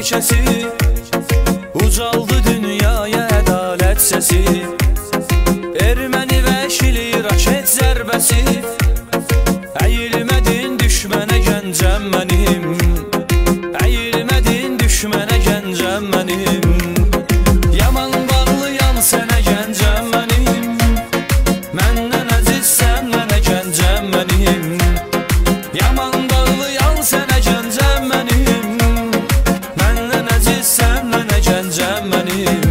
neşəsi, ucaldı dünyaya ədalət səsi. Erməni və Şili raket zərbəsi, əyilmədin düşmənə gəncəm mənim, əyilmədin düşmənə gəncəm mənim. Yaman bağlıyam sənə gəncəm mənim, məndən əzizsən mənə gəncəm mənim. Yaman bağlıyam sənə gəncəm mənim, məndən əzizsən mənə gəncəm mənim.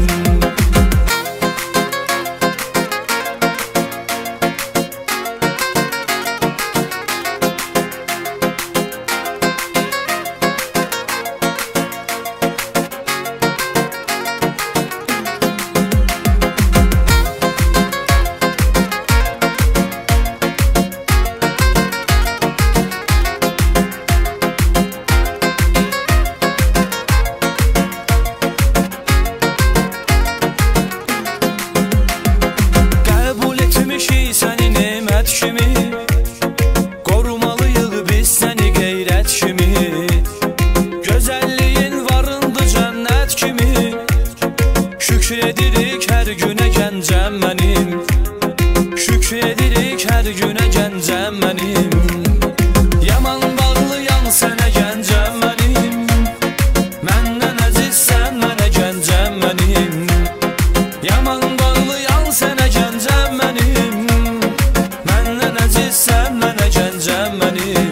Səni nemət kimi qorumalıyıq biz səni qeyrət kimi. Gözəlliyin varındı cənnət kimi, şükür edirik hər günə gəncəm mənim, şükür edirik hər günə gəncəm mənim. Yaman bağlıyam sənə gəncəm mənim, məndən əzizsən mənə gəncəm mənim. Yaman bağlıyam sənə gəncəm mənim, sən mənə gəncəm mənim.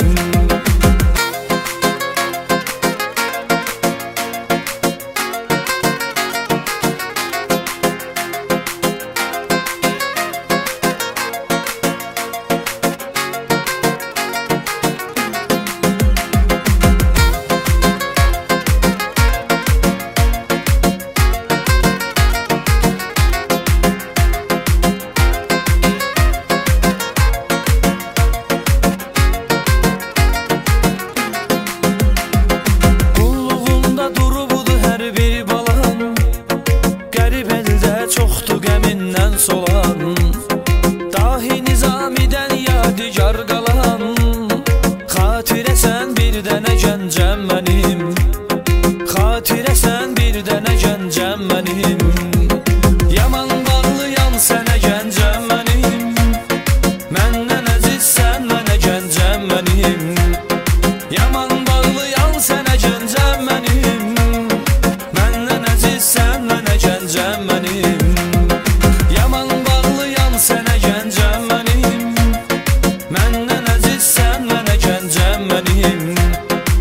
Çoxdur qəmindən solan, dahi Nizamidən yadigar qalan. Xatirəsən bir dənə gəncəm mənim, xatirəsən bir dənə gəncəm mənim. Yaman bağlıyam sənə gəncəm mənim, məndən əzizsən mənə gəncəm mənim. Yaman bağlıyam sənə gəncəm mənim, məndən əzizsən mənə gəncəm mənim. Yaman bağlıyam sənə gəncəm mənim, məndən əzizsən mənə gəncəm mənim.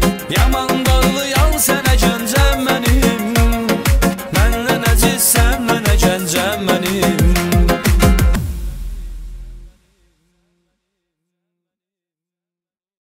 Yaman bağlıyam sənə gəncəm mənim, məndən əzizsən.